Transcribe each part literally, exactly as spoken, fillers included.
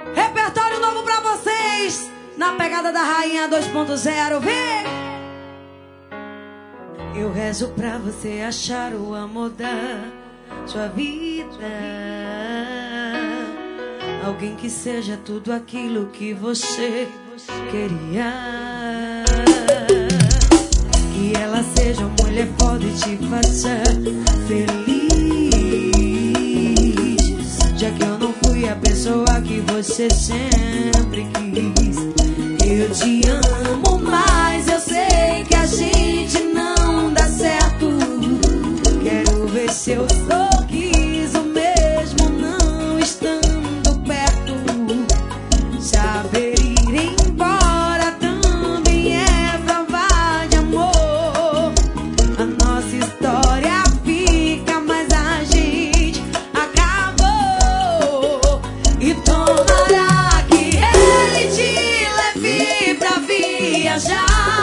Repertório novo pra vocês, na pegada da Rainha dois ponto zero, vem! Eu rezo pra você achar o amor da sua vida, alguém que seja tudo aquilo que você queria, que ela seja uma mulher foda e te faça feliz, já que eu não fui a pessoa que você sempre quis. Eu te amo, mas eu sei que a gente não dá certo. Quero ver seu sorriso mesmo não estando perto. Saber ir embora também é prova de amor. A nossa história fica, mas a gente acabou. E tomara que ele te leve pra viajar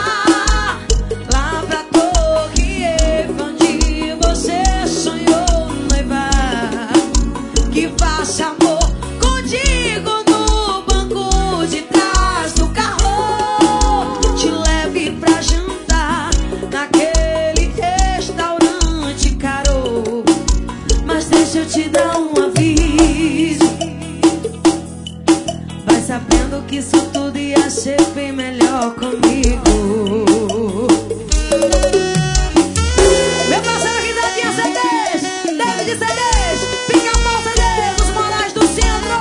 lá pra Torre Eiffel, onde você sonhou noivar. Que faça amor contigo no banco de trás do carro, te leve pra jantar naquele restaurante caro. Mas deixa eu te dar um aviso, vai sabendo que isso tudo ia ser bem melhor comigo. Meu parceiro Risadinha C Ds, David C Ds, Pica-Pau C Ds, os Morais do Centro.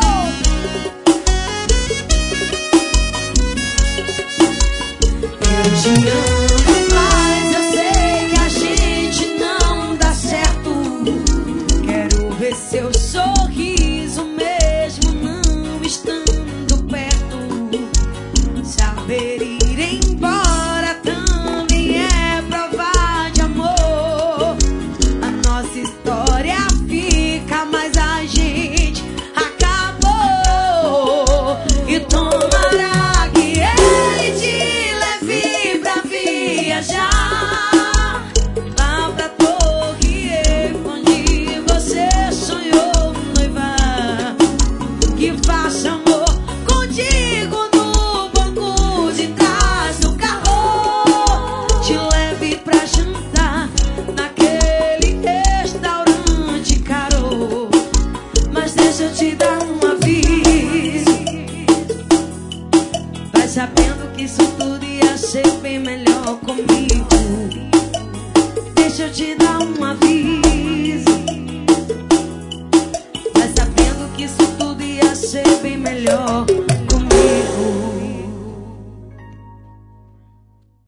Eu te amo, mas eu sei que a gente não dá certo. Quero ver seu sorriso mesmo não estando perto. Saber ir embora também é prova de amor. A nossa história fica, mas a gente acabou. E tomara que ele te leve pra viajar lá pra Torre Eiffel, onde você sonhou noivar. Que faça amor contigo no banco de trás do carro, te leve pra jantar naquele restaurante caro. Mas deixa eu te dar um aviso, vai sabendo que isso tudo ia ser bem melhor comigo. Deixa eu te dar um aviso, vai sabendo que isso tudo ia ser bem melhor